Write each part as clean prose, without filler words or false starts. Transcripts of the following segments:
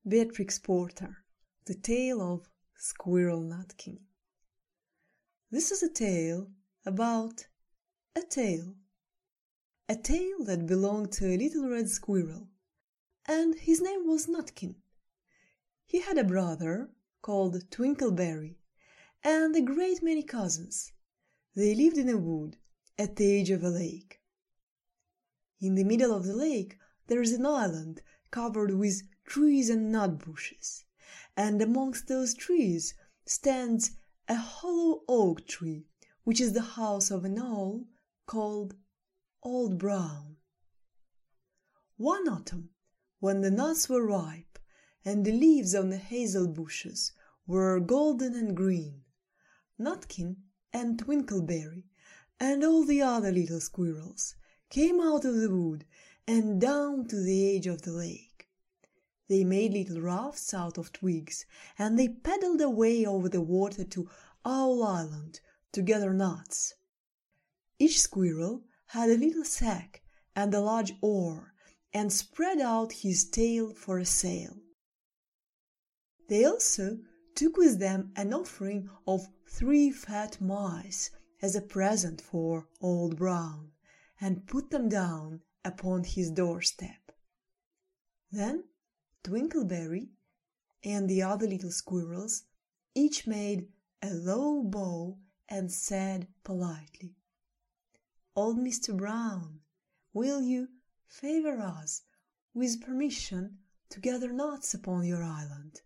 Beatrix Potter, The Tale of Squirrel Nutkin. This is a tale about a tale. A tale that belonged to a little red squirrel, and his name was Nutkin. He had a brother called Twinkleberry, and a great many cousins. They lived in a wood at the edge of a lake. In the middle of the lake there is an island covered with trees and nut bushes, and amongst those trees stands a hollow oak tree, which is the house of an owl called Old Brown. One autumn, when the nuts were ripe and the leaves on the hazel bushes were golden and green, Nutkin and Twinkleberry and all the other little squirrels came out of the wood and down to the edge of the lake. They made little rafts out of twigs, and they paddled away over the water to Owl Island to gather nuts. Each squirrel had a little sack and a large oar, and spread out his tail for a sail. They also took with them an offering of 3 fat mice as a present for Old Brown, and put them down upon his doorstep. Then Twinkleberry and the other little squirrels each made a low bow and said politely, "Old Mr. Brown, will you favor us with permission to gather nuts upon your island?"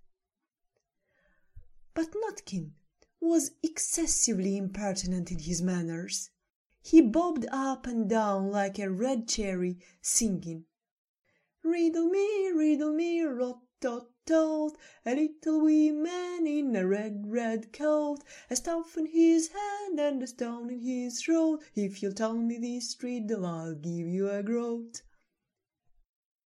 But Nutkin was excessively impertinent in his manners. He bobbed up and down like a red cherry, singing, riddle me, rot-tot-tot, a little wee man in a red coat, a staff in his hand and a stone in his throat. If you'll tell me this riddle, I'll give you a groat."